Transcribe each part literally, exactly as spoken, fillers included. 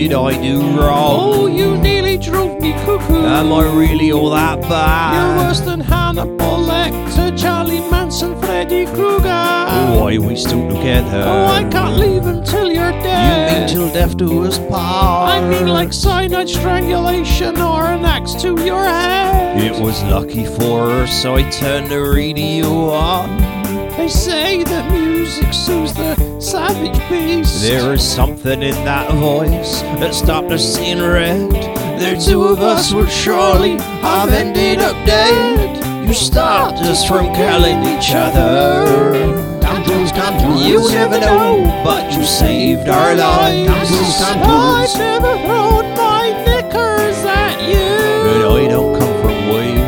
did I do wrong? Oh, you nearly drove me cuckoo. Am I really all that You're bad? worse than Hannibal Lecter, Charlie Manson, Freddy Krueger. Why are we still together? Oh, I can't leave until you're You dead. mean till death do us part? I mean like cyanide strangulation or an axe to your head. It was lucky for us I turned the radio on. They say that music soothes the savage beast. There is something in that voice that stopped us seeing red. The two of us would surely have ended up dead. You stopped us from killing each other. You never know, but you saved our lives. I've never thrown my knickers at you. But I don't come from Wales.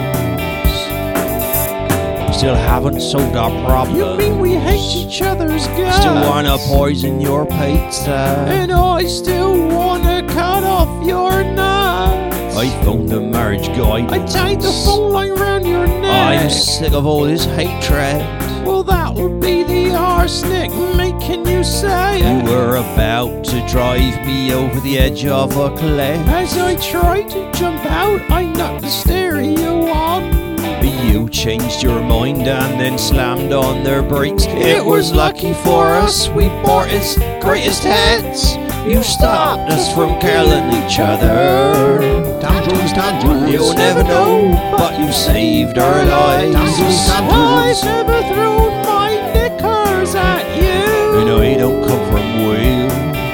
Still haven't solved our problem. You mean we hate each other's guts? Still wanna poison your pizza. And I still wanna cut off your nuts. I phoned the marriage guide. I tied the phone line round your neck. I'm sick of all this hatred. Well, that would be the arsenic making you say You it. were about to drive me over the edge of a cliff. As I tried to jump out, I knocked the stereo on. You changed your mind and then slammed on their brakes. It was lucky for us we bought its greatest hits. You stopped us from killing each other. You'll never know, but you saved our lives. I've never thrown my knickers at you. And I don't come from Wales.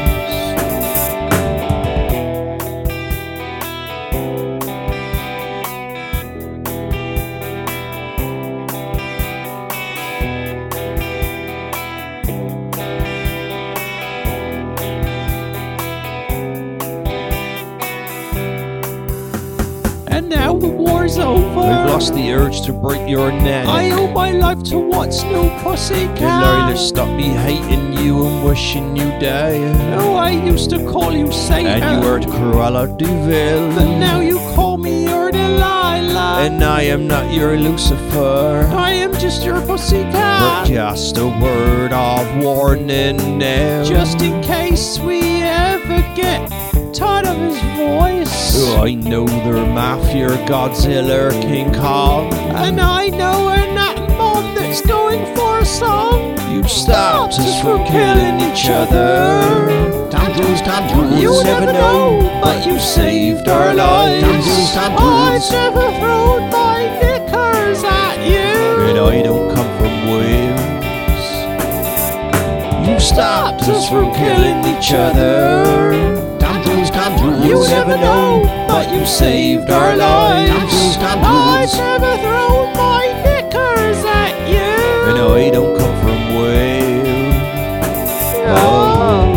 And now the war's over. I've lost the urge to break your neck. I owe my life to what's no pussycat. Delilah, stop me hating you and wishing you dead. Oh, I used to call you Satan. And you were Cruella de Vil. But now you call me your Delilah. And I am not your Lucifer. I am just your But pussycat. just a word of warning now. Just in case we ever get tired of his voice. Oh, I know they're Mafia, Godzilla, or King Kong. And I know an atom bomb that's going for a song. You stopped us from killing each other. You never know, but you saved our lives. I've never thrown my knickers at you. And I don't come from Wales. You stopped us from killing each other. You never know, but you saved our lives. I've never thrown my knickers at you. And I don't come from Wales. Oh.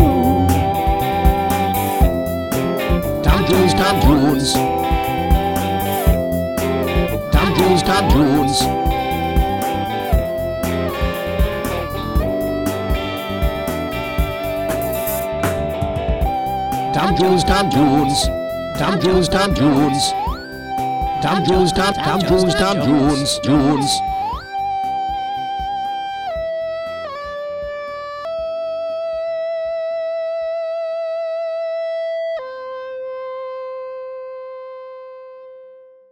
Tom Jones, Tom Jones. Tom Jones, Tom Jones. Tom Jones, Tom Jones. Tom Jones, Tom Jones. Tom Jones, Tom, Tom Jones, Tom Jones, Jones.